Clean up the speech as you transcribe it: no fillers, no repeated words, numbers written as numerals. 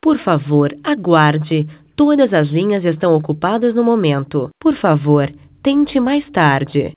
Por favor, aguarde. Todas as linhas estão ocupadas no momento. Por favor, tente mais tarde.